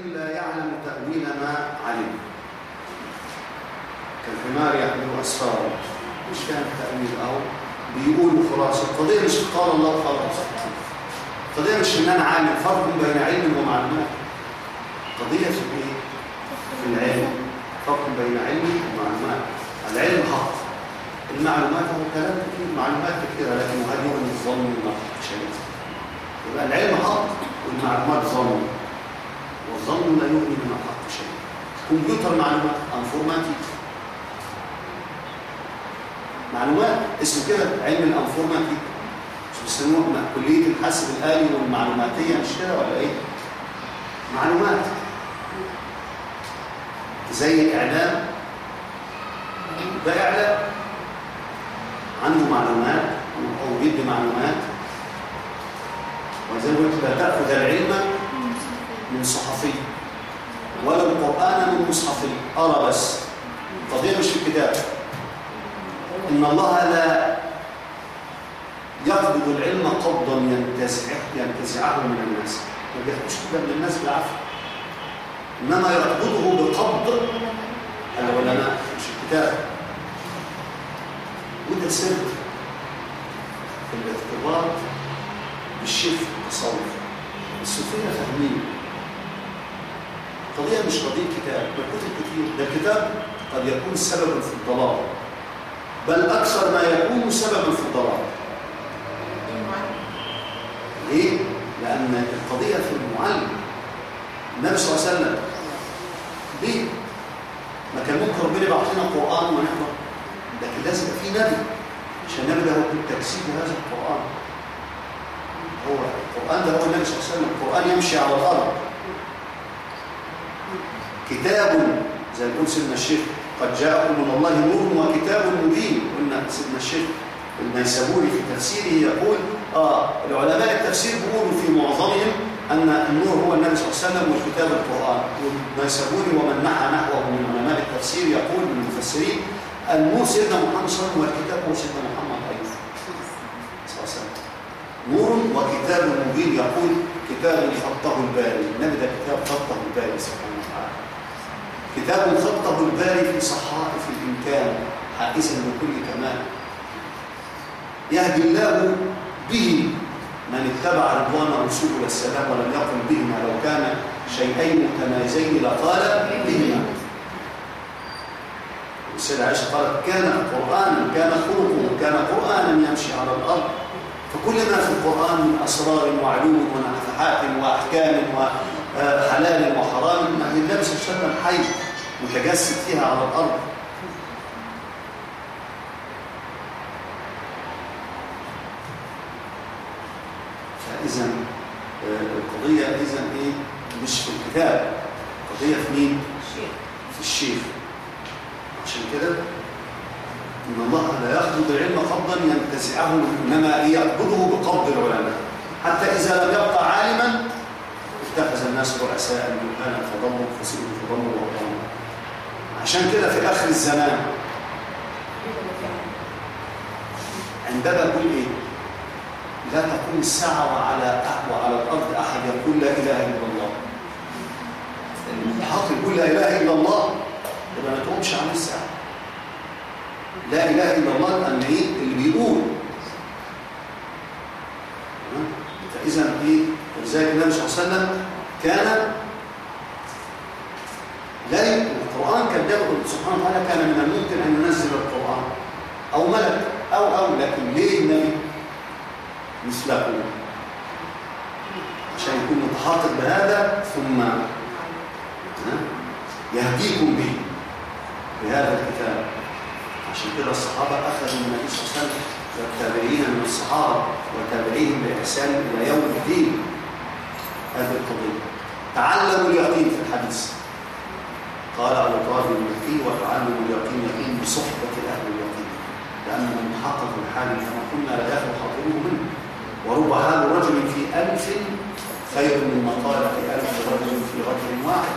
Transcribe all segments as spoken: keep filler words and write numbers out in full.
لا يعلم تأويل ما علم كالحمار يحمل أسفاره، مش فاهم التأويل أو بيقولوا خلاص. القضية مش قال الله خلاص، القضية مش إن أنا عالم، فرق بين علم ومعلومات. القضية في إيه؟ في العلم، فرق بين علم ومعلومات. العلم حق، المعلومات هو كلام كتير، معلومات كثيرة، لكن هل يؤمن الظن من شيء؟ يبقى العلم حق والمعلومات ظن، والظن لا يؤمن من حق شيء. كمبيوتر معلومات، انفورماتيك معلومات، اسمه كده علم الانفورماتيك، مش بيسموه كلية الحاسب الآلي والمعلوماتية، مش كده ولا ايه؟ معلومات. زي الإعلام، ده إعلام عنده معلومات أو بيدي معلومات. وزي ما قلت لا تأخذ العلم من صحفي ولا القرآن من مصحفي، أرى بس. القضية مش في الكتاب. إن الله لا يقبض العلم قبضا ينتزعه ينتزعه من الناس، ما بياخدوش كده من الناس بالعافية، إنما يقبضه بقبض العلماء مش الكتاب. وده سر في الارتباط بالشيء في التصوف. الصوفية فاهمين القضية مش قضية كتاب، بل كتب كتير. ده الكتاب قد يكون سببا في الضلال، بل أكثر ما يكون سببا في الضلال. ليه؟ لأن القضية في المعلم. النبي صلى الله عليه وسلم ليه؟ ما كان ممكن ربنا يبعث لنا قرآن ونحضر، لكن لازم يبقى في نبي، عشان النبي ده هو التجسيد هذا القرآن. هو القرآن ده هو النبي صلى الله عليه وسلم. القرآن يمشي على الأرض، كتاب زي ما يقول سيدنا الشيخ قد جاءكم من الله نور وكتاب مبين. قلنا سيدنا الشيخ النيسابوري في تفسيره يقول آه العلماء التفسير بيقولوا في معظمهم أن النور هو النبي صلى الله عليه وسلم والكتاب القرآن. والنيسابوري ومن نحى نحوه من علماء التفسير يقول من المفسرين النور سيدنا محمد صلى الله عليه وسلم والكتاب هو سيدنا محمد أيضا صلى الله عليه وسلم. نور وكتاب مبين، يقول كتاب خطه الباري. النبي ده كتاب خطه الباري سبحانه وتعالى، كتاب خطه الباري في صحائف الإمكان حائزا بكل كمال، يهدي الله به من اتبع رضوانه سبل السلام ولم يقل بهما لو كان شيئين متمايزين لقال بهما. السيدة عائشة قالت كان قرآنا، كان خلقه كان قرآنا يمشي على الأرض. فكل ما في القرآن من أسرار وعلوم ونفحات وأحكام وحلال وحرام النبي صلى الله عليه وسلم حي متجسد فيها على الأرض. فإذا القضية إذا إيه؟ مش في الكتاب، القضية في مين؟ في الشيخ. عشان كده إن الله لا يقبض العلم قبضا ينتزعه، إنما يقبضه بقبض العلماء. حتى إذا لم يبقى عالما اتخذ الناس رؤساء جهالا فضلوا فسئلوا فضلوا وضلوا. عشان كده في آخر الزمان عندما يقول إيه؟ لا تقوم الساعة وعلى وعلى الأرض أحد يقول لا إله إلا الله. المتحق يقول لا إله إلا الله يبقى ما تقومش عن الساعة. لا إله إلا الله لأن إيه اللي بيقول. فإذا إيه ولذلك النبي صلى الله عليه وسلم كان لا القرآن كان سبحانه وتعالى كان من الممكن أن ينزل القرآن أو ملك أو أو لكن ليه النبي مثله عشان يكون متحقق بهذا ثم يهديكم به بهذا الكتاب. عشان كده الصحابة أخذوا من النبي صلى الله عليه وسلم والتابعين من الصحابة وتابعيهم بإحسان إلى يوم الدين هذه القضية. تعلموا اليقين في الحديث قال أبو طالب المكي وتعلموا اليقين يقين بصحبة أهل اليقين لأنه محقق الحال كما قلنا لا يخلو خاطره منه. ورب حال رجل في ألف خير من مقال في ألف رجل في رجل واحد.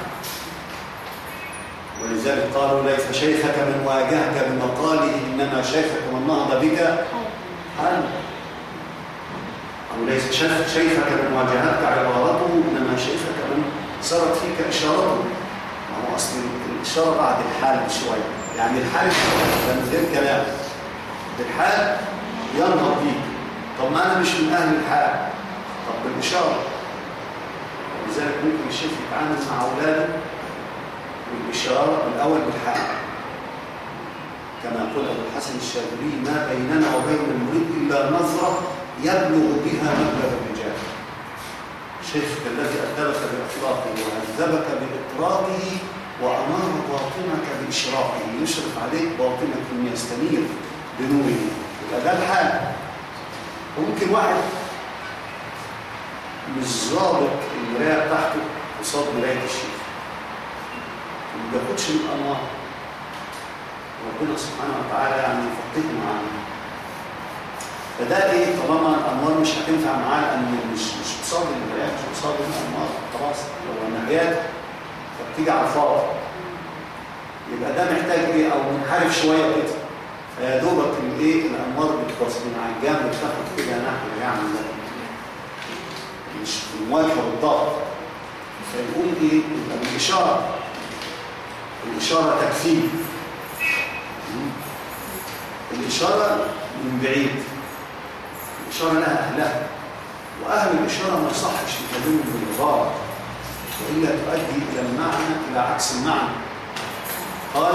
ولذلك قالوا ليس شيخك من واجهك بمقاله إنما شيخك من نهض بك حال. أو ليس شيخك من واجهتك عبارته إنما شيخك من صارت فيك إشارته. ما هو أصل الإشارة بعد الحال بشوية، يعني الحال ده من غير كلام، بالحال ينهض بيك. طب ما أنا مش من أهل الحال، طب بالإشارة. ولذلك ممكن الشيخ يتعامل مع أولاده بالإشارة الأول بالحال، كما قال أبو الحسن الشاذلي: ما بيننا وبين المريد إلا نظرة يبلغ بها مبلغ الرجال. شيخك الذي أدبك بأخلاقه وهذبك بإطراقه وأمر باطنك بإشراقه، يشرف عليك باطنك من يستنير بنوره. يبقى ده الحال. وممكن واحد مش ظابط المراية بتاعته قصاد مراية الشيخ، ما بياخدش من الأنوار. ربنا سبحانه وتعالى يعني يفقهه معانا. فده ايه؟ طالما الانوار مش هتنفع معاه، لان مش مش قصاد المرايات، مش قصاد الانوار، خلاص لو النهايات فبتيجي على الفاضي. يبقى ده محتاج ايه؟ او منحرف شويه كده، فيا دوبك الايه؟ الانوار بتبص من على الجنب بتاخد كده ناحيه، يعني مش في المواجهه بالضبط. فيقول ايه؟ يبقى بالاشاره. الاشاره تكفيه. الاشاره من بعيد، الإشارة لها أهلها، وأهل الإشارة ما يصحش يكلموا بالغار، وإلا تؤدي إلى المعنى إلى عكس المعنى. قال: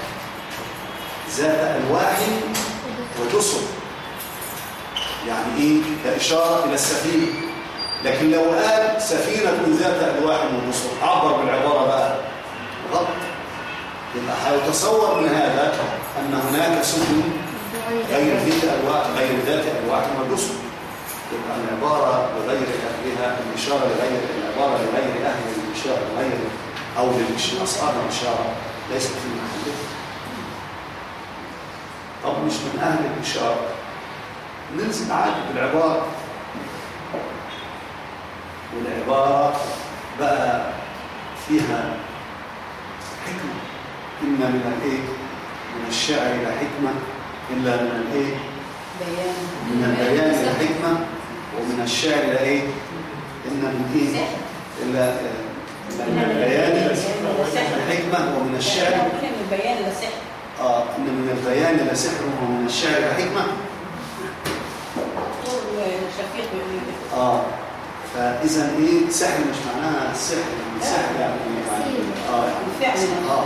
ذات ألواح ودسر. يعني إيه؟ ده إشارة إلى السفينة. لكن لو قال سفينة ذات ألواح ودسر، عبر بالعبارة بقى غلط. يبقى هيتصور من هذا أن هناك سفن غير ذات ألواح غير ذات ألواح ودسر. يبقى العبارة لغير أهلها، الإشارة لغير العبارة لغير أهل الإشارة، غير أو لأصحاب الإشارة ليست في محلها. طب مش من أهل الإشارة، ننزل عادي بالعبارة، والعبارة بقى فيها حكمة. إن من الإيه؟ من الشعر إلى حكمة، إلا من الإيه؟ بيان. من البيان إلى حكمة، ومن الشعر إلى إيه؟ إن من إيه؟ إلا من البيان إلى حكمة، ومن الشعر من البيان إلى سحر. آه إن من البيان إلى سحر، ومن الشعر إلى حكمة. شفيق آه فإذا إيه؟ سحر مش معناها السحر، السحر يعني آه فعلا آه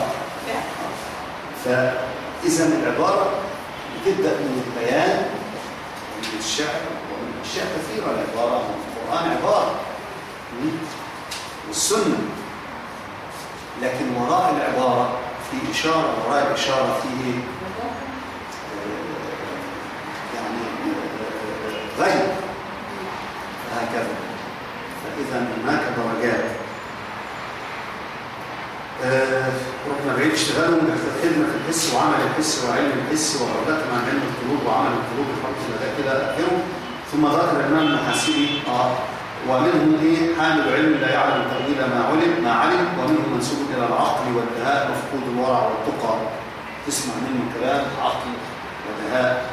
فإذا العبارة بتبدأ من البيان ومن الشعر، ومن أشياء كثيرة. العبارة من القرآن عبارة والسنة، لكن وراء العبارة في إشارة، وراء الإشارة فيه يعني غير هكذا. فإذا هناك درجات. آه ربنا بعيد اشتغالهم بخدمة الحس وعمل الحس وعلم الحس وغردتهم عن علم القلوب وعمل القلوب بخلق الأداء كده آخره. ثم ذكر الإمام المحاسبي آه ومنهم إيه؟ حامل علم لا يعلم تأويل ما علم ما علم، ومنهم منسوب إلى العقل والدهاء مفقود الورع والتقى. تسمع منه كلام عقل ودهاء.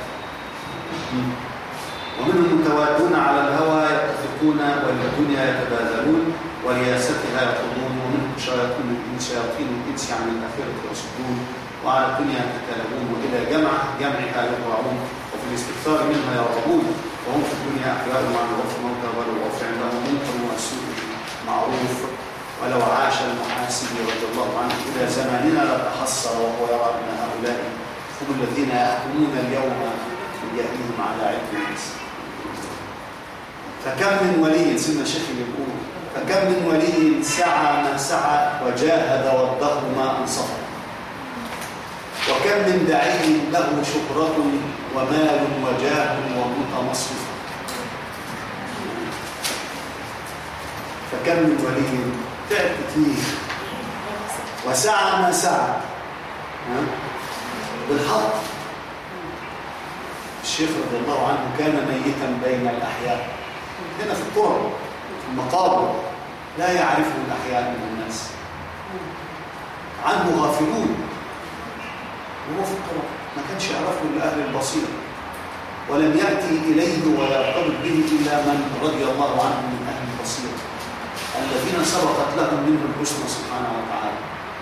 ومنهم متوادون على الهوى يتفقون، وللدنيا يتبادلون، ورياستها يطلبون. ومنهم شياطين الإنس شياطين الإنس عن الآخرة يصدون، وعلى الدنيا يتكلمون، وإلى جمع جمعها يطلعون، وفي الاستكثار منها يرغبون. وهم في الدنيا أحياء مع الوقت موتى، والوقت عندهم منكر والسوء معروف. ولو عاش المحاسب رضي الله عنه إلى زماننا لتحسر وهو يرى أن هؤلاء هم الذين يحكمون اليوم بجهلهم على علم الناس. فكم من ولي، سيدنا الشيخ اللي بيقول: فكم من ولي سعى ما سعى وجاهد والدهر ما انصفى، وكم من داعي له شهرة ومال وجاه ومتمصف. فكم من ولي تعب كتير وسعى ما سعى بالحق. الشيخ رضي الله عنه كان ميتا بين الأحياء، هنا في القرى في المقابر، لا يعرفه الأحياء من الناس، عنه غافلون، وهو في القرى ما كانش يعرفه إلا أهل البصيرة، ولم يأتي إليه ويرتبط به إلا من رضي الله عنه من أهل البصيرة الذين سبقت لهم منه الحسنى سبحانه وتعالى.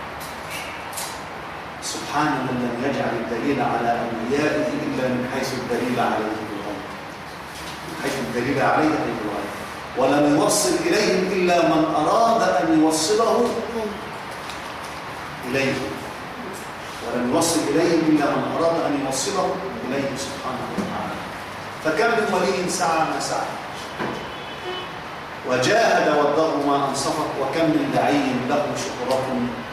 سبحان من لم يجعل الدليل على أوليائه إلا من حيث الدليل عليه بالغيب، من حيث الدليل عليه بالغيب، ولم يوصل إليهم إلا من أراد أن يوصله إليه، ولم يوصل إليهم إلا من أراد أن يوصله إليه سبحانه وتعالى. فكم من ولي سعى ما سعى وجاهد والدهر ما أنصفت، وكم من دعي له شكرة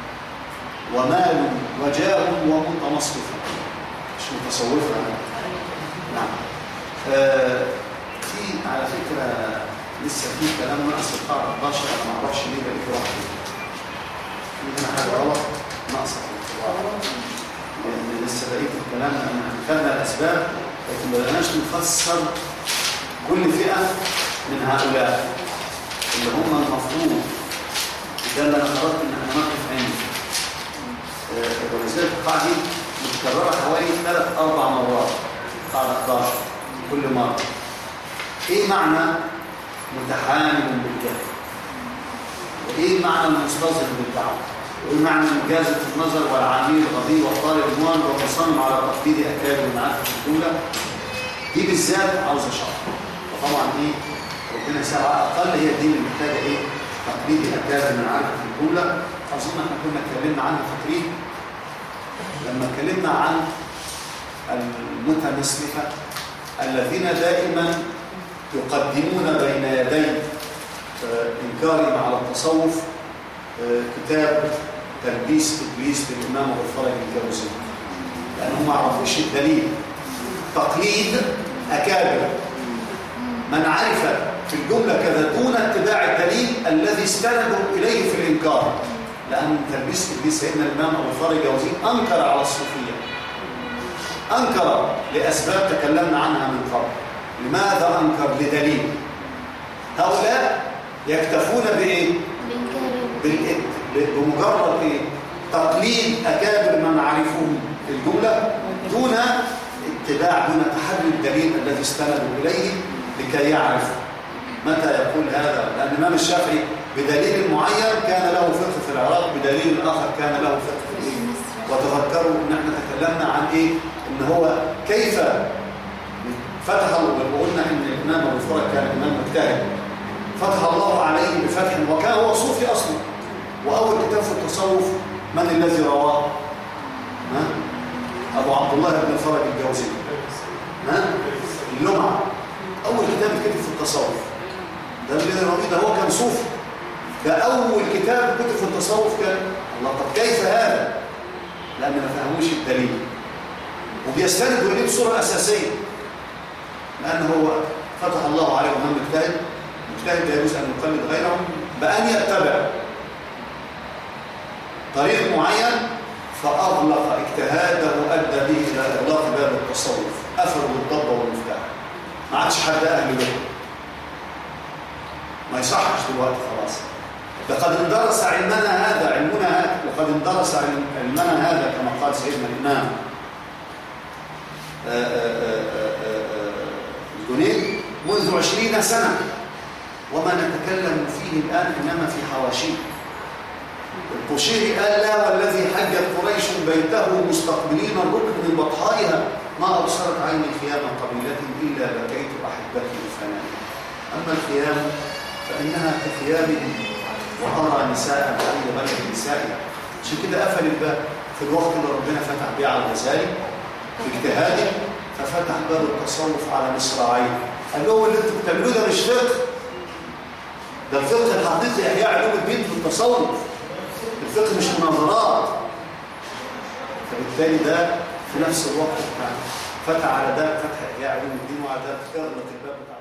ومال وجاه ومتمصرفة، مش متصوفة. نعم. آه في على فكرة لسه في كلام ناقص القاعدة احداشر، أنا ما أعرفش ليه بقيت واحد. في هنا حاجة غلط ناقصة في القواعد، لأن لسه بقيت الكلام أن خدنا الأسباب لكن ما بقناش نفسر كل فئة من هؤلاء اللي هم المفروض. ده اللي أنا قررت إن احنا نقف عنده. ولذلك القاعدة دي متكررة حوالي ثلاث أربع مرات، قاعدة احداشر كل مرة. إيه معنى متحامل بالجهل؟ وإيه معنى المستظهر بالدعوة؟ وإيه معنى مجازة النظر والعميل الغبي والطالب الموان والمصمم على تقليد أكابر المعارف الدولة؟ دي بالذات عاوزة شرح. وطبعا إيه ربنا يسأل على أقل هي دي اللي محتاجة إيه؟ تقليد أكابر المعارف الدولة. أظن احنا كنا اتكلمنا عنها فاكرين لما اتكلمنا عن المتمسلكة الذين دائما يقدمون بين يدي إنكارهم على التصوف كتاب تلبيس إبليس للإمام أبو الفرج الجوزي، لأنهم ما عرفوش الدليل. تقليد أكابر من عرف في الجملة كذا دون اتباع الدليل الذي استندوا إليه في الإنكار، لأن تلبيس إبليس سيدنا الإمام أبو الفرج الجوزي أنكر على الصوفية، أنكر لأسباب تكلمنا عنها من قبل. لماذا أنكر؟ لدليل. هؤلاء يكتفون بإيه؟ بالإد بمجرد إيه؟ تقليد أكابر من عرفوه في الجملة دون اتباع، دون تحري الدليل الذي استندوا إليه لكي يعرف متى يقول هذا. لأن الإمام الشافعي بدليل معين كان له فقه في العراق، بدليل آخر كان له فقه في الإيه؟ وتذكروا إن احنا تكلمنا عن إيه؟ إن هو كيف فتح الله، وقلنا إن الإمام أبو الفرج كان إمام مجتهد فتح الله عليه بفتح، وكان هو صوفي أصلا. وأول كتاب في التصوف من الذي رواه؟ ها؟ أبو عبد الله بن الفرج الجوزي، ها؟ اللمعة. أول كتاب كتب في التصوف ده اللي رواه، ده هو كان صوفي. ده أول كتاب كتب في التصوف كان. الله، طب كيف هذا؟ لأن ما فهموش الدليل وبيستندوا إليه بصورة أساسية، لأن هو فتح الله عليه ومن مجتهد. مجتهد لا يجوز أن يقلد غيره بأن يتبع طريق معين، فأغلق اجتهاده أدى به إلى إغلاق باب التصوف، أفروا الضبة والمفتاح، ما عادش حد أهل به، ما يصحش دلوقتي خلاص. لقد اندرس علمنا هذا علمنا هذا لقد اندرس علمنا هذا كما قال سيدنا الإمام الجنيد منذ عشرين سنة، وما نتكلم فيه الآن إنما في حواشيه. القشيري قال: لا والذي حجت قريش بيته مستقبلين الركن من بطحائها ما أبصرت عيني خيام قبيلة إلا بكيت أحبتي الفناء. أما الخيام فإنها كخيامهم، وأرى نساء غير غير نسائها. عشان كده قفل الباب في الوقت اللي ربنا فتح بيه على الغزالي باجتهاده، ففتح باب التصوف على مصراعين. قال له: اللي انتوا بتعملوه ده مش فقه، ده الفقه الحقيقي إحياء علوم الدين في التصوف، الفقه مش مناظرات. فبالتالي ده في نفس الوقت فتح على ده فتح إحياء علوم الدين، وعلى ده اغلق الباب بتاع